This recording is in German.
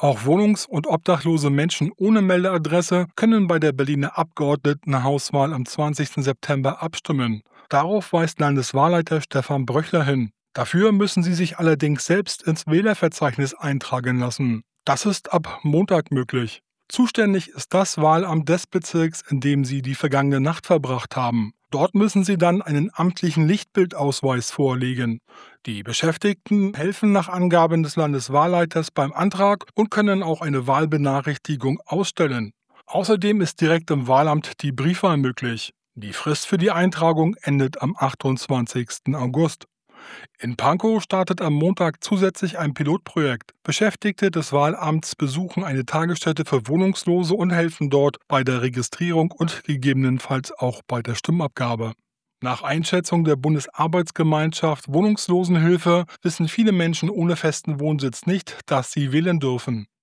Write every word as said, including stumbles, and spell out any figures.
Auch wohnungs- und obdachlose Menschen ohne Meldeadresse können bei der Berliner Abgeordnetenhauswahl am zwanzigsten September abstimmen. Darauf weist Landeswahlleiter Stefan Bröchler hin. Dafür müssen sie sich allerdings selbst ins Wählerverzeichnis eintragen lassen. Das ist ab Montag möglich. Zuständig ist das Wahlamt des Bezirks, in dem Sie die vergangene Nacht verbracht haben. Dort müssen Sie dann einen amtlichen Lichtbildausweis vorlegen. Die Beschäftigten helfen nach Angaben des Landeswahlleiters beim Antrag und können auch eine Wahlbenachrichtigung ausstellen. Außerdem ist direkt im Wahlamt die Briefwahl möglich. Die Frist für die Eintragung endet am achtundzwanzigsten August. In Pankow startet am Montag zusätzlich ein Pilotprojekt. Beschäftigte des Wahlamts besuchen eine Tagesstätte für Wohnungslose und helfen dort bei der Registrierung und gegebenenfalls auch bei der Stimmabgabe. Nach Einschätzung der Bundesarbeitsgemeinschaft Wohnungslosenhilfe wissen viele Menschen ohne festen Wohnsitz nicht, dass sie wählen dürfen.